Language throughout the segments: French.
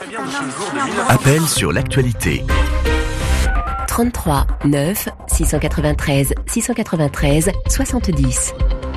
Appel sur l'actualité. 33 9 693 693 70.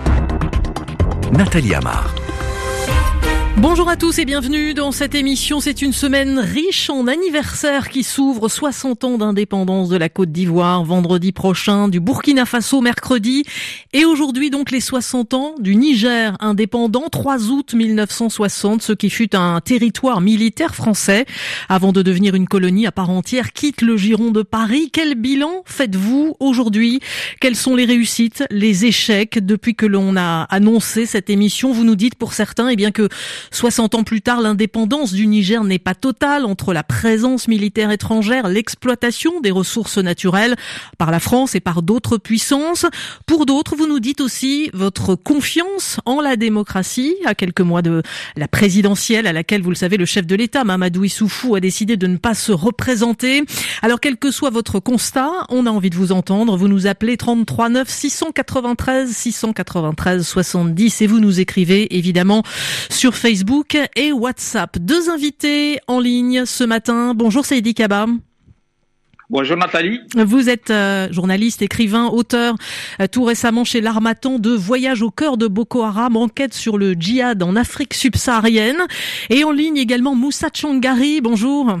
Nathalie Amar. Bonjour à tous et bienvenue dans cette émission. C'est une semaine riche en anniversaires qui s'ouvre. 60 ans d'indépendance de la Côte d'Ivoire vendredi prochain, du Burkina Faso mercredi et aujourd'hui donc les 60 ans du Niger indépendant, 3 août 1960, ce qui fut un territoire militaire français avant de devenir une colonie à part entière, quitte le giron de Paris. Quel bilan faites-vous aujourd'hui? Quelles sont les réussites, les échecs depuis que l'on a annoncé cette émission? Vous nous dites pour certains que 60 ans plus tard, l'indépendance du Niger n'est pas totale entre la présence militaire étrangère, l'exploitation des ressources naturelles par la France et par d'autres puissances. Pour d'autres, vous nous dites aussi votre confiance en la démocratie. À quelques mois de la présidentielle à laquelle, vous le savez, le chef de l'État, Mahamadou Issoufou, a décidé de ne pas se représenter. Alors, quel que soit votre constat, on a envie de vous entendre. Vous nous appelez 33 9 693 693 70 et vous nous écrivez évidemment sur Facebook et WhatsApp. 2 invités en ligne ce matin. Bonjour Seydi Kaba. Bonjour Nathalie. Vous êtes journaliste, écrivain, auteur, tout récemment chez l'Harmattan de Voyage au cœur de Boko Haram, enquête sur le djihad en Afrique subsaharienne. Et en ligne également Moussa Tchangari. Bonjour.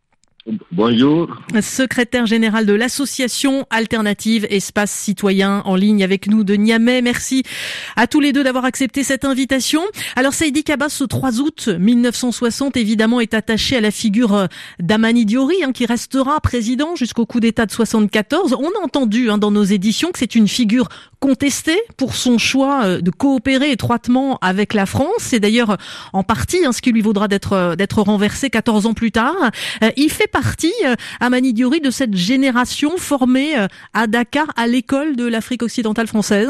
Bonjour. Secrétaire général de l'association Alternative Espace Citoyen en ligne avec nous de Niamey. Merci à tous les deux d'avoir accepté cette invitation. Alors Seydi Kaba, ce 3 août 1960 évidemment est attaché à la figure d'Amani Diori qui restera président jusqu'au coup d'État de 74. On a entendu dans nos éditions que c'est une figure contestée pour son choix de coopérer étroitement avec la France. C'est d'ailleurs en partie ce qui lui vaudra d'être renversé 14 ans plus tard. Il fait partie, Amani Diori, de cette génération formée à Dakar, à l'école de l'Afrique occidentale française.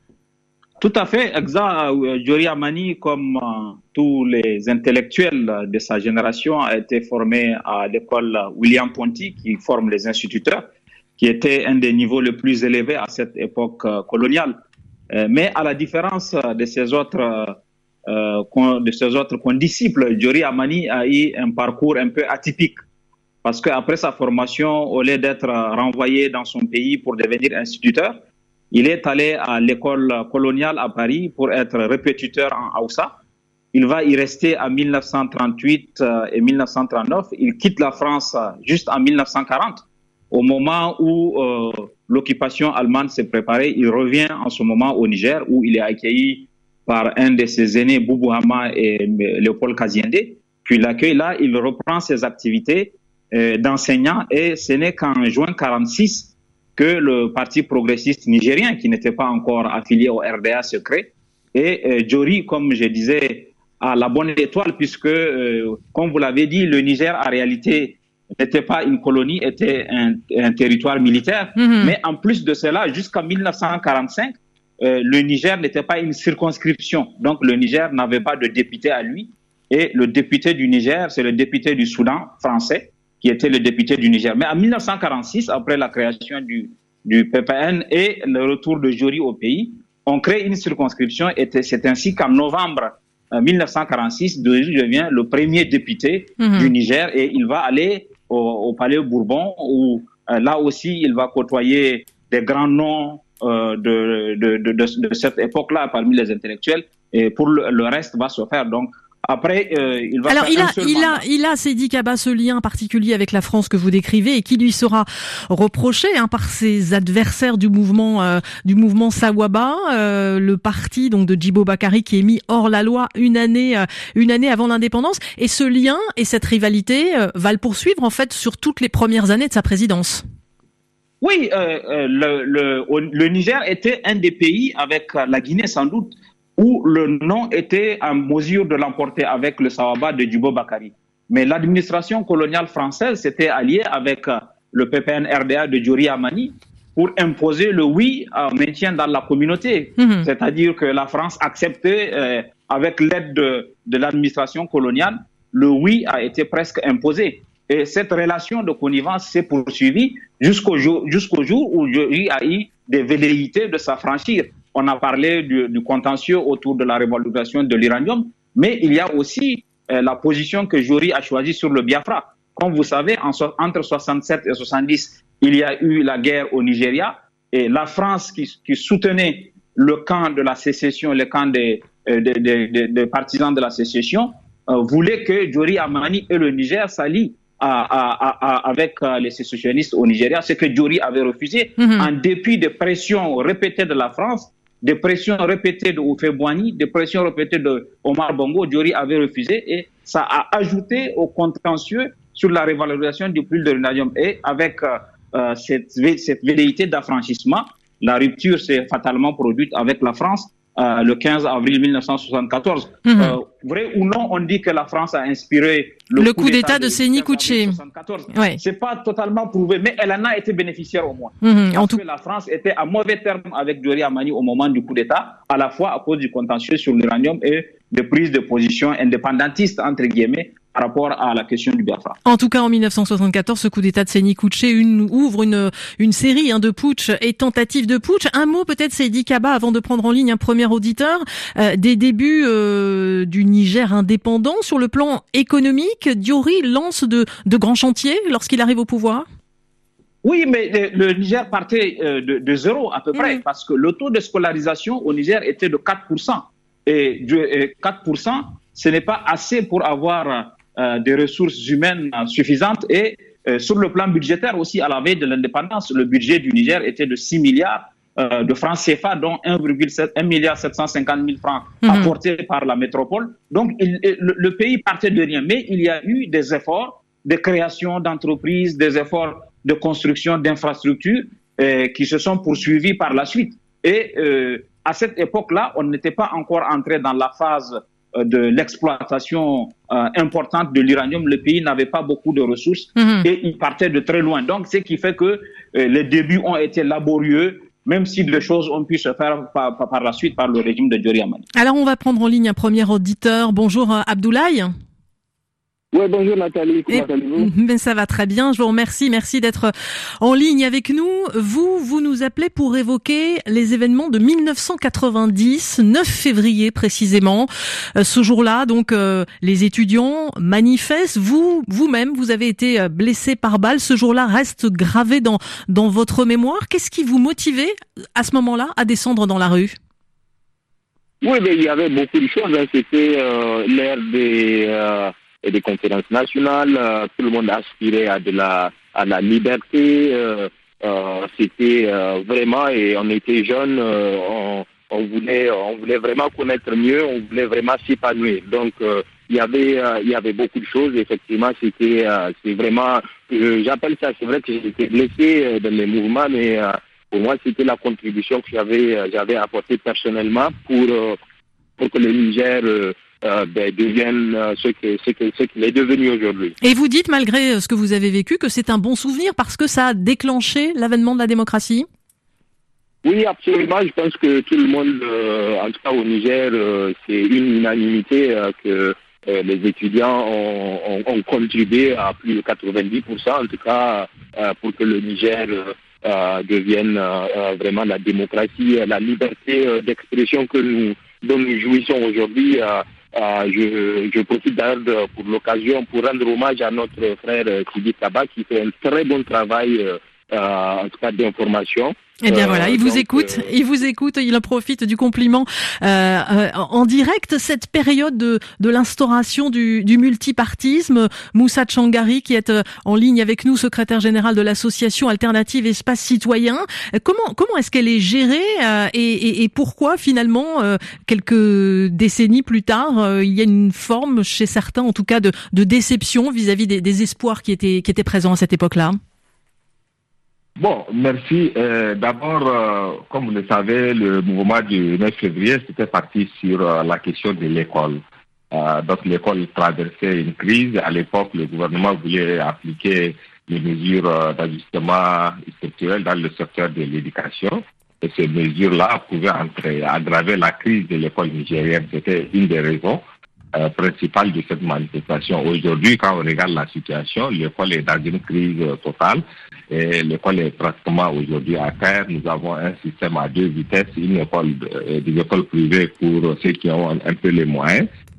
Tout à fait, exact. Diori Amani, comme tous les intellectuels de sa génération, a été formé à l'école William Ponty, qui forme les instituteurs, qui était un des niveaux les plus élevés à cette époque coloniale. Mais à la différence de ses autres condisciples, Diori Amani a eu un parcours un peu atypique. Parce qu'après sa formation, au lieu d'être renvoyé dans son pays pour devenir instituteur, il est allé à l'école coloniale à Paris pour être répétiteur en Hausa. Il va y rester en 1938 et 1939. Il quitte la France juste en 1940. Au moment où l'occupation allemande s'est préparée, il revient en ce moment au Niger où il est accueilli par un de ses aînés, Boubou Hama et Léopold Kaziende. Puis l'accueil là, il reprend ses activités d'enseignant et ce n'est qu'en juin 1946 que le Parti progressiste nigérien, qui n'était pas encore affilié au RDA, se crée. Et Diori, comme je disais, a la bonne étoile puisque, comme vous l'avez dit, le Niger en réalité n'était pas une colonie, était un territoire militaire. Mais en plus de cela, jusqu'en 1945, le Niger n'était pas une circonscription. Donc le Niger n'avait pas de député à lui. Et le député du Niger, c'est le député du Soudan français, qui était le député du Niger. Mais en 1946, après la création du PPN et le retour de Diori au pays, on crée une circonscription et c'est ainsi qu'en novembre 1946, Diori devient le premier député du Niger et il va aller au Palais Bourbon où là aussi il va côtoyer des grands noms de cette époque-là parmi les intellectuels et pour le reste va se faire donc. Après, il va. Alors, il a, Seydi Kaba, ce lien particulier avec la France que vous décrivez et qui lui sera reproché par ses adversaires du mouvement Sawaba, le parti donc de Djibo Bakary qui est mis hors la loi une année avant l'indépendance. Et ce lien et cette rivalité va le poursuivre en fait sur toutes les premières années de sa présidence. Oui, le Niger était un des pays, avec la Guinée sans doute, où le nom était en mesure de l'emporter avec le Sawaba de Djibo Bakary. Mais l'administration coloniale française s'était alliée avec le PPN-RDA de Diori Amani pour imposer le oui au maintien dans la communauté. C'est-à-dire que la France acceptait, avec l'aide de l'administration coloniale, le oui a été presque imposé. Et cette relation de connivence s'est poursuivie jusqu'au jour où Diori a eu des velléités de s'affranchir. On a parlé du contentieux autour de la révalorisation de l'uranium, mais il y a aussi la position que Jory a choisie sur le Biafra. Comme vous savez, entre 67 et 70, il y a eu la guerre au Nigeria et la France qui soutenait le camp de la sécession, le camp des partisans de la sécession, voulait que Jory Amani et le Niger s'allient avec les sécessionnistes au Nigeria, ce que Jory avait refusé, en dépit des pressions répétées de la France, des pressions répétées de Houphouët-Boigny, des pressions répétées de Omar Bongo. Jory avait refusé et ça a ajouté au contentieux sur la révalorisation du prix de l'uranium. Et avec cette velléité d'affranchissement, la rupture s'est fatalement produite avec la France le 15 avril 1974. Vrai ou non, on dit que la France a inspiré le coup d'État de Séni Kouché. Ouais. C'est pas totalement prouvé, mais elle en a été bénéficiaire au moins. Parce que la France était à mauvais terme avec Jory Amani au moment du coup d'État, à la fois à cause du contentieux sur l'uranium et de prise de position indépendantiste, entre guillemets, par rapport à la question du Biafra. En tout cas, en 1974, ce coup d'État de Séni Kouché ouvre une série de putsch et tentatives de putsch. Un mot peut-être, Seydi Kaba, avant de prendre en ligne un premier auditeur, des débuts du Niger indépendant. Sur le plan économique, Jory lance de grands chantiers lorsqu'il arrive au pouvoir. Oui, mais le Niger partait de zéro à peu près, parce que le taux de scolarisation au Niger était de 4%. Et 4%, ce n'est pas assez pour avoir des ressources humaines suffisantes. Et sur le plan budgétaire aussi, à la veille de l'indépendance, le budget du Niger était de 6 milliards de francs CFA, dont 1,7 milliard 750 000 francs apportés par la métropole. Donc, le pays partait de rien. Mais il y a eu des efforts de création d'entreprises, des efforts de construction d'infrastructures qui se sont poursuivis par la suite. Et à cette époque-là, on n'était pas encore entré dans la phase de l'exploitation importante de l'uranium. Le pays n'avait pas beaucoup de ressources et il partait de très loin. Donc, ce qui fait que les débuts ont été laborieux, même si les choses ont pu se faire par la suite par le régime de Jory Amani. Alors, on va prendre en ligne un premier auditeur. Bonjour Abdoulaye. Oui, bonjour Nathalie, comment allez-vous? Ça va très bien, je vous remercie, merci d'être en ligne avec nous. Vous nous appelez pour évoquer les événements de 1990, 9 février précisément. Ce jour-là, donc, les étudiants manifestent. Vous-même, vous avez été blessé par balle. Ce jour-là reste gravé dans votre mémoire. Qu'est-ce qui vous motivait à ce moment-là à descendre dans la rue? Oui, mais il y avait beaucoup de choses. C'était l'ère des conférences nationales, tout le monde aspirait à la liberté, c'était vraiment, et on était jeunes, on voulait vraiment connaître mieux, on voulait vraiment s'épanouir. Donc il y avait beaucoup de choses. Effectivement, c'est vraiment, j'appelle ça, c'est vrai que j'étais blessé dans les mouvements, mais pour moi c'était la contribution que j'avais apportée personnellement pour que le Niger devienne ce qu'il est devenu aujourd'hui. Et vous dites, malgré ce que vous avez vécu, que c'est un bon souvenir parce que ça a déclenché l'avènement de la démocratie? Oui, absolument. Je pense que tout le monde, en tout cas au Niger, c'est une unanimité que les étudiants ont contribué à plus de 90%, en tout cas, pour que le Niger devienne vraiment la démocratie, la liberté d'expression dont nous jouissons aujourd'hui. Je profite d'ailleurs pour l'occasion pour rendre hommage à notre frère Seydi Kaba qui fait un très bon travail en tout cas d'information. Eh bien voilà, il vous écoute, il en profite du compliment en direct. Cette période de l'instauration du multipartisme, Moussa Tchangari qui est en ligne avec nous, secrétaire général de l'association Alternative Espace Citoyen. Comment est-ce qu'elle est gérée et pourquoi finalement quelques décennies plus tard il y a une forme chez certains en tout cas de déception vis-à-vis des espoirs qui étaient présents à cette époque-là? Bon, merci. D'abord, comme vous le savez, le mouvement du 9 février, c'était parti sur la question de l'école. Donc l'école traversait une crise. À l'époque, le gouvernement voulait appliquer les mesures d'ajustement structurel dans le secteur de l'éducation. Et ces mesures-là pouvaient aggraver la crise de l'école nigérienne. C'était une des raisons principales de cette manifestation. Aujourd'hui, quand on regarde la situation, l'école est dans une crise totale. Et l'école est pratiquement aujourd'hui à terre. Nous avons un système à deux vitesses, des écoles privées pour ceux qui ont un peu les moyens,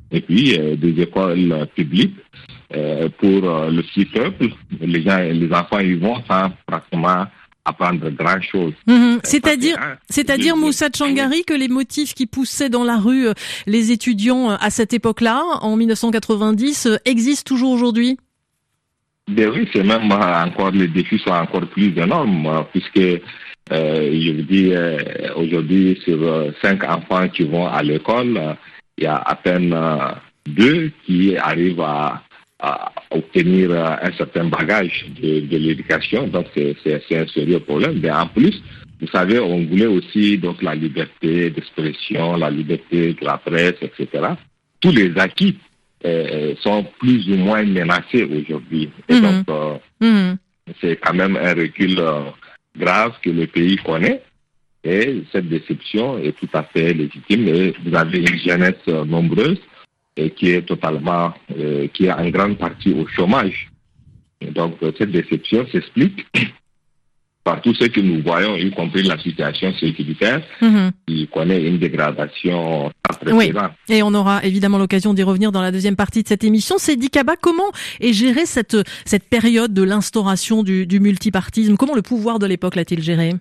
et puis des écoles publiques pour le petit peuple. Les enfants y vont sans pratiquement apprendre grand-chose. C'est-à-dire Moussa Tchangari, que les motifs qui poussaient dans la rue les étudiants à cette époque-là, en 1990, existent toujours aujourd'hui? Ben oui, c'est même encore, les défis sont encore plus énormes, puisque je vous dis, aujourd'hui, sur 5 enfants qui vont à l'école, il y a à peine 2 qui arrivent à obtenir un certain bagage de l'éducation. Donc, c'est un sérieux problème. Mais en plus, vous savez, on voulait aussi donc la liberté d'expression, la liberté de la presse, etc. Tous les acquis sont plus ou moins menacés aujourd'hui. Et donc, c'est quand même un recul grave que le pays connaît. Et cette déception est tout à fait légitime. Et vous avez une jeunesse nombreuse qui est totalement, qui est en grande partie au chômage. Et donc, cette déception s'explique par tout ce que nous voyons, y compris la situation sécuritaire, qui connaît une dégradation sans précédent. Oui, et on aura évidemment l'occasion d'y revenir dans la deuxième partie de cette émission. Seydi Kaba, comment est gérée cette période de l'instauration du multipartisme? Comment le pouvoir de l'époque l'a-t-il géré?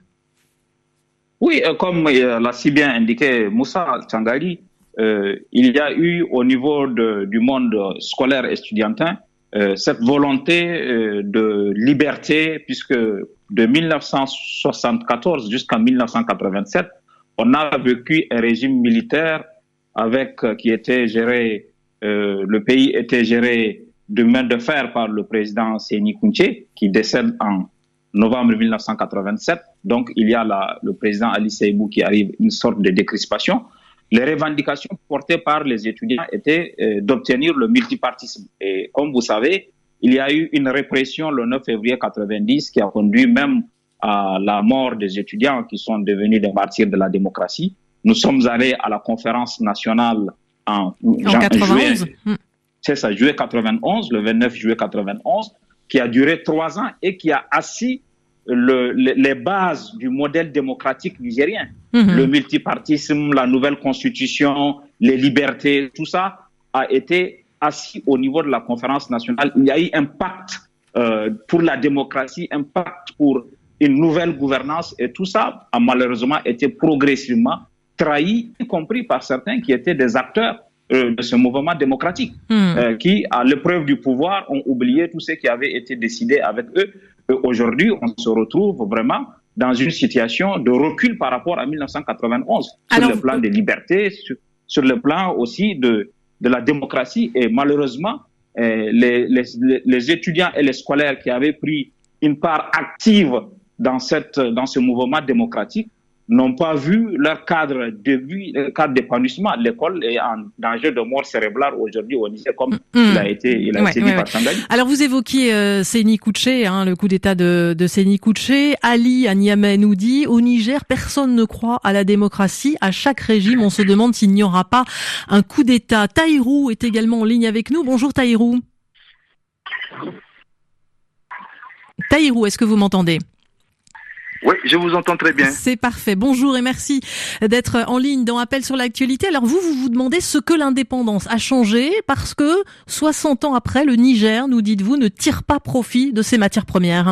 Oui, comme l'a si bien indiqué Moussa Tchangari, il y a eu au niveau du monde scolaire et estudiantin cette volonté de liberté, puisque de 1974 jusqu'en 1987, on a vécu un régime militaire qui était géré, le pays était géré de main de fer par le président Séni Kountché, qui décède en novembre 1987. Donc, il y a le président Ali Seibou qui arrive, une sorte de décrispation. Les revendications portées par les étudiants étaient d'obtenir le multipartisme. Et comme vous savez, il y a eu une répression le 9 février 1990 qui a conduit même à la mort des étudiants qui sont devenus des martyrs de la démocratie. Nous sommes allés à la conférence nationale en 91. C'est ça, juillet 91, le 29 juillet 91, qui a duré 3 ans et qui a assis les bases du modèle démocratique nigérien. Le multipartisme, la nouvelle constitution, les libertés, tout ça a été assis au niveau de la conférence nationale. Il y a eu un pacte pour la démocratie, un pacte pour une nouvelle gouvernance, et tout ça a malheureusement été progressivement trahi, y compris par certains qui étaient des acteurs de ce mouvement démocratique, qui, à l'épreuve du pouvoir, ont oublié tout ce qui avait été décidé avec eux. Et aujourd'hui, on se retrouve vraiment dans une situation de recul par rapport à 1991, sur le plan des libertés, sur le plan aussi de la démocratie. Et malheureusement, les étudiants et les scolaires qui avaient pris une part active dans ce mouvement démocratique n'ont pas vu leur cadre d'épanouissement. L'école est en danger de mort cérébrale aujourd'hui au Niger, comme il a été dit par Tchangari. Alors vous évoquiez Séni Kountché, le coup d'État de Séni Kountché. Ali à Niamey nous dit: au Niger, personne ne croit à la démocratie. À chaque régime, on se demande s'il n'y aura pas un coup d'État. Taïrou est également en ligne avec nous. Bonjour Taïrou. Taïrou, est-ce que vous m'entendez? Oui, je vous entends très bien. C'est parfait. Bonjour et merci d'être en ligne dans Appel sur l'actualité. Alors vous demandez ce que l'indépendance a changé parce que 60 ans après, le Niger, nous dites-vous, ne tire pas profit de ses matières premières.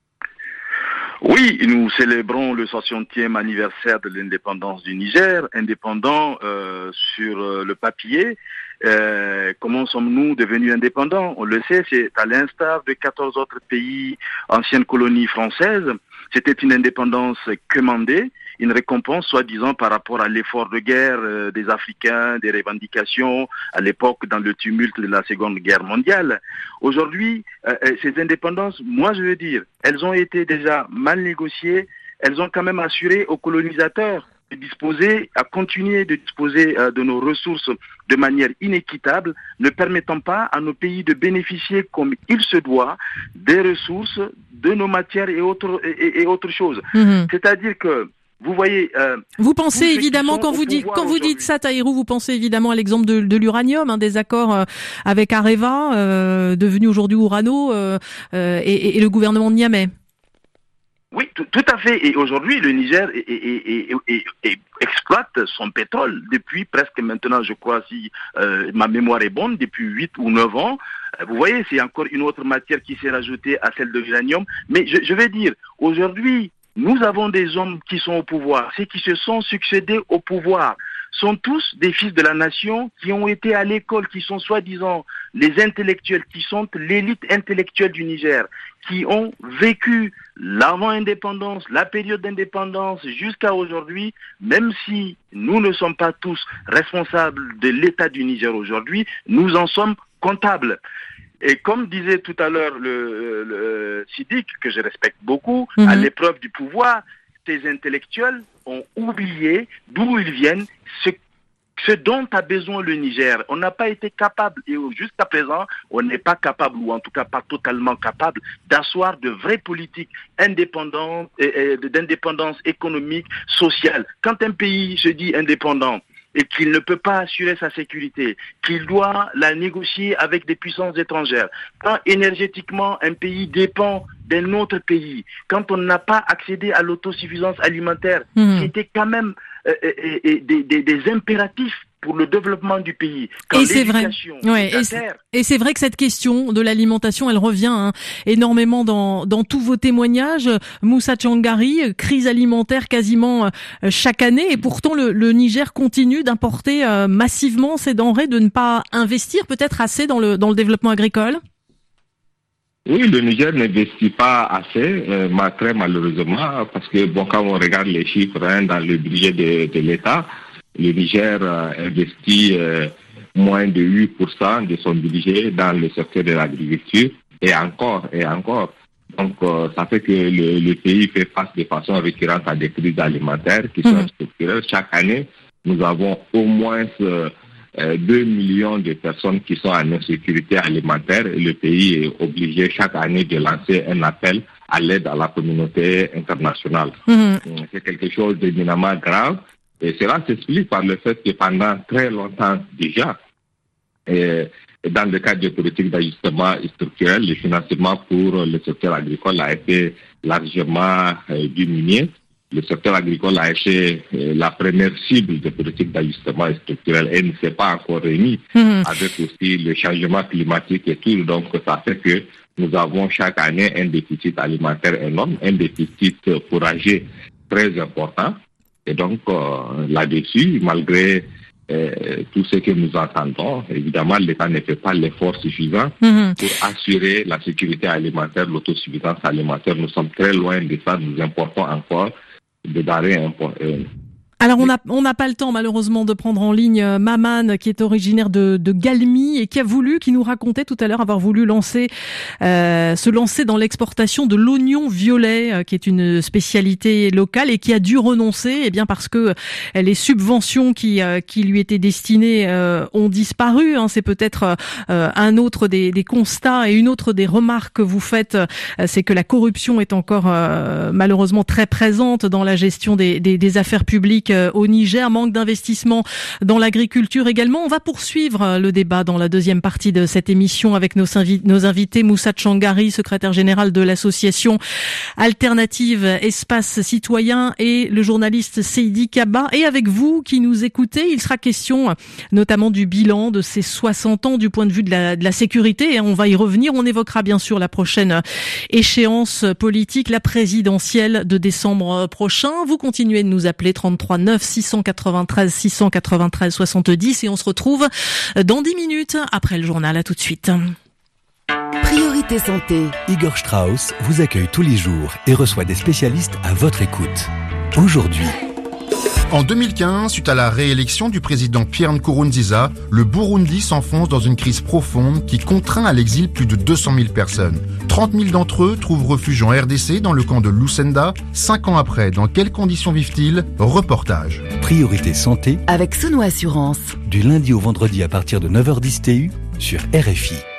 Oui, nous célébrons le 60e anniversaire de l'indépendance du Niger, indépendant sur le papier. Comment sommes-nous devenus indépendants? On le sait, c'est à l'instar de 14 autres pays, anciennes colonies françaises. C'était une indépendance commandée, une récompense soi-disant par rapport à l'effort de guerre des Africains, des revendications à l'époque dans le tumulte de la Seconde Guerre mondiale. Aujourd'hui, ces indépendances, moi je veux dire, elles ont été déjà mal négociées, elles ont quand même assuré aux colonisateurs à continuer de disposer de nos ressources de manière inéquitable, ne permettant pas à nos pays de bénéficier comme il se doit des ressources, de nos matières et autres choses. C'est-à-dire que vous voyez. Vous pensez évidemment quand vous dites ça, Taïrou, vous pensez évidemment à l'exemple de l'uranium, des accords avec Areva, devenu aujourd'hui Urano, et le gouvernement de Niamey. Oui, tout à fait. Et aujourd'hui, le Niger exploite son pétrole depuis presque maintenant, je crois, si ma mémoire est bonne, depuis 8 ou 9 ans. Vous voyez, c'est encore une autre matière qui s'est rajoutée à celle de l'uranium. Mais je vais dire, aujourd'hui, nous avons des hommes qui sont au pouvoir. Ceux qui se sont succédés au pouvoir sont tous des fils de la nation qui ont été à l'école, qui sont soi-disant les intellectuels, qui sont l'élite intellectuelle du Niger, qui ont vécu l'avant-indépendance, la période d'indépendance jusqu'à aujourd'hui, même si nous ne sommes pas tous responsables de l'état du Niger aujourd'hui, nous en sommes comptables. Et comme disait tout à l'heure le Sidik, que je respecte beaucoup, à l'épreuve du pouvoir, ces intellectuels ont oublié d'où ils viennent, ce dont a besoin le Niger. On n'a pas été capable, et jusqu'à présent, on n'est pas capable, ou en tout cas pas totalement capable, d'asseoir de vraies politiques indépendantes, d'indépendance économique, sociale. Quand un pays se dit indépendant, et qu'il ne peut pas assurer sa sécurité, qu'il doit la négocier avec des puissances étrangères, quand énergétiquement un pays dépend d'un autre pays, quand on n'a pas accédé à l'autosuffisance alimentaire, qui était quand même des impératifs pour le développement du pays. Et c'est vrai. Ouais, et c'est vrai que cette question de l'alimentation, elle revient énormément dans tous vos témoignages. Moussa Tchangari, crise alimentaire quasiment chaque année, et pourtant le Niger continue d'importer massivement ces denrées, de ne pas investir peut-être assez dans le développement agricole. Oui, le Niger n'investit pas assez, très malheureusement, parce que quand on regarde les chiffres dans le budget de l'État, le Niger investit moins de 8% de son budget dans le secteur de l'agriculture, et encore. Donc, ça fait que le pays fait face de façon récurrente à des crises alimentaires qui sont structurelles. Chaque année, nous avons au moins 2 millions de personnes qui sont en insécurité alimentaire, et le pays est obligé chaque année de lancer un appel à l'aide à la communauté internationale. C'est quelque chose d'éminemment grave. Et cela s'explique par le fait que pendant très longtemps déjà, dans le cadre des politiques d'ajustement structurel, le financement pour le secteur agricole a été largement diminué. Le secteur agricole a été la première cible des politiques d'ajustement structurel et ne s'est pas encore remis avec aussi le changement climatique et tout. Donc, ça fait que nous avons chaque année un déficit alimentaire énorme, un déficit fourrager très important. Et donc, là-dessus, malgré tout ce que nous entendons, évidemment, l'État ne fait pas l'effort suffisant pour assurer la sécurité alimentaire, l'autosuffisance alimentaire. Nous sommes très loin de ça. Nous importons encore des denrées importantes. Alors on n'a pas le temps malheureusement de prendre en ligne Maman, qui est originaire de Galmi et qui nous racontait tout à l'heure avoir voulu se lancer dans l'exportation de l'oignon violet, qui est une spécialité locale, et qui a dû renoncer, parce que les subventions qui lui étaient destinées ont disparu. C'est peut-être un autre des constats et une autre des remarques que vous faites, c'est que la corruption est encore malheureusement très présente dans la gestion des affaires publiques au Niger, manque d'investissement dans l'agriculture également. On va poursuivre le débat dans la deuxième partie de cette émission avec nos invités, Moussa Tchangari, secrétaire général de l'association Alternative Espace Citoyen, et le journaliste Seydi Kaba. Et avec vous qui nous écoutez, il sera question notamment du bilan de ces 60 ans du point de vue de la sécurité, et on va y revenir. On évoquera bien sûr la prochaine échéance politique, la présidentielle de décembre prochain. Vous continuez de nous appeler 33 9 693 70, et on se retrouve dans 10 minutes après le journal. À tout de suite. Priorité santé. Igor Strauss vous accueille tous les jours et reçoit des spécialistes à votre écoute. Aujourd'hui. En 2015, suite à la réélection du président Pierre Nkurunziza, le Burundi s'enfonce dans une crise profonde qui contraint à l'exil plus de 200 000 personnes. 30 000 d'entre eux trouvent refuge en RDC dans le camp de Lusenda. 5 ans après, dans quelles conditions vivent-ils ? Reportage. Priorité santé avec Sono Assurance. Du lundi au vendredi à partir de 9h10 TU sur RFI.